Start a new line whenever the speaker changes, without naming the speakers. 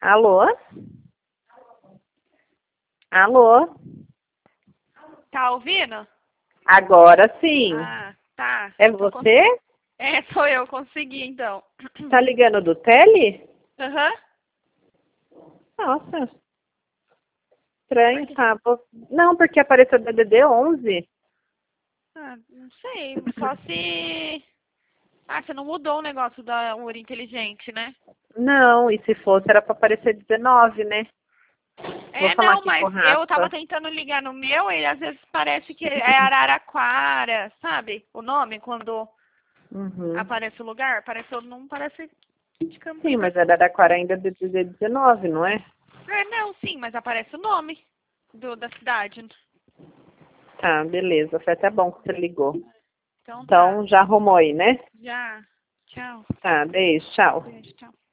Alô? Alô?
Tá ouvindo?
Agora sim.
Ah, tá.
É você?
É, sou eu, consegui então.
Tá ligando do tele?
Aham.
Nossa, estranho, tá? Não, porque apareceu DDD 11.
Ah, não sei, só se... Ah, você não mudou o negócio da Uri Inteligente, né?
Não, e se fosse era pra aparecer 19, né? Vou
É,
falar
não,
aqui com o
mas eu tava
Rafa.
tentando ligar no meu e às vezes parece que é Araraquara, sabe? O nome, quando
Uhum.
aparece o lugar, não parece de
Sim,
Campinas.
mas é Araraquara ainda é DDD 19, não é?
É, não, sim, mas aparece o nome da cidade.
Tá, beleza. Foi até bom que você ligou.
Então tá,
Então já arrumou aí, né?
já. Tchau.
Tá, beijo, tchau.
Beijo, tchau.